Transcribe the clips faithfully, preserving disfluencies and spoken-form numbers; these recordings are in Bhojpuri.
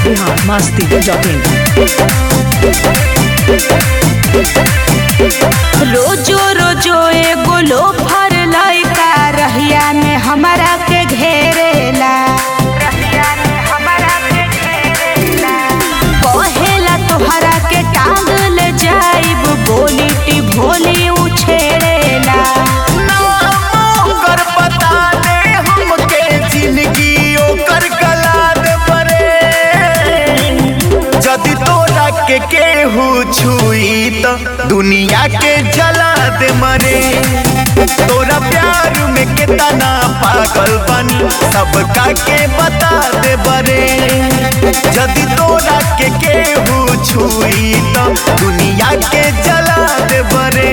बिहार मस्ती डॉट इन। रोजो रोजो एगो लोफर लइका रहिया में हमरा के घेरेला कहेला तोहरा के टांग ले जाइब बोली टी भोली उछेड़ेला ओकर पता दे हमके जिंदगी ओकर गला दे परे जदि तोरा के केहू छुई तो दुनिया के जला दे मरे। तोरा प्यार में कितना पागल बनी सबका के बता दे बरे जदि तोरा के केहू छुई तो दुनिया के जला दे बरे।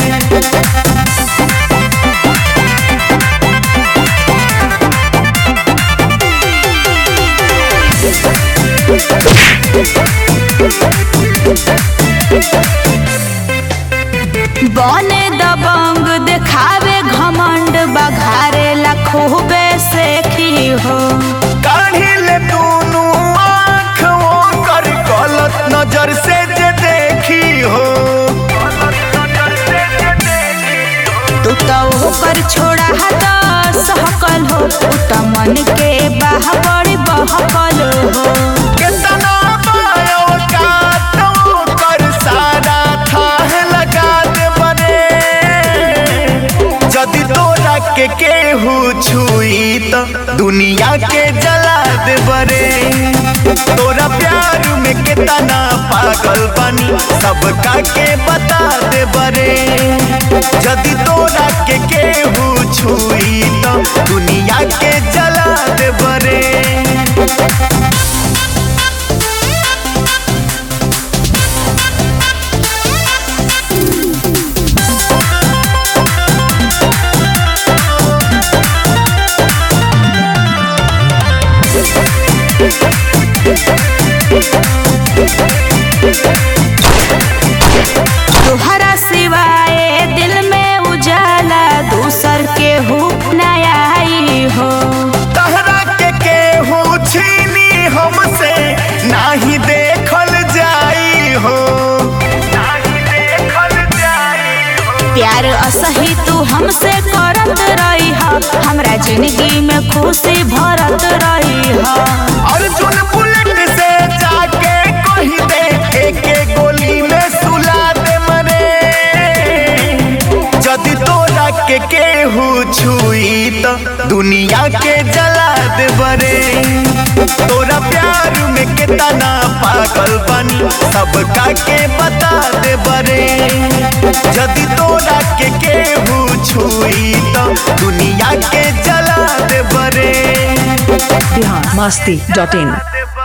बने दबंग देखावे घमंड बघारे खूबे से की हो काढ़िले दोनों आँख ओकर गलत नजर से जे देखी हो तू तो ओकर छोड़ा हद सहकल हो तू तो मन के बाह बड़ी बहकल हो कितना पायो का तो कर सारा थाह लगा दे बने जदि तोरा के केहू छुई तो दुनिया के जला दे बरे। तोरा प्यार में कितना पागल बनी सबका के बता दे बरे जदि तोरा के केहू छुई तो दुनिया के जला दे बरे। तोहरा सिवाय दिल में उजाला दूसर के हुप न आई हो तहरा के केहू छीनी हमसे नाही देखल जाई हो नाही देखल जाई हो। प्यार असही तू हमसे करत रही हा हमरा जिंदगी में खुशी भरत रही हा अर्जुन बुलेट से जाके कही दे एक गोली में सुला दे मरे जदि तोरा के केहू छुई तो दुनिया के जला दे बरे। तोरा प्यार में कितना पागल बनी सबका के बता दे बरे जदि तोरा के केहू छुई तो दुनिया के जला दे बरे। बिहार मस्ती डॉट इन।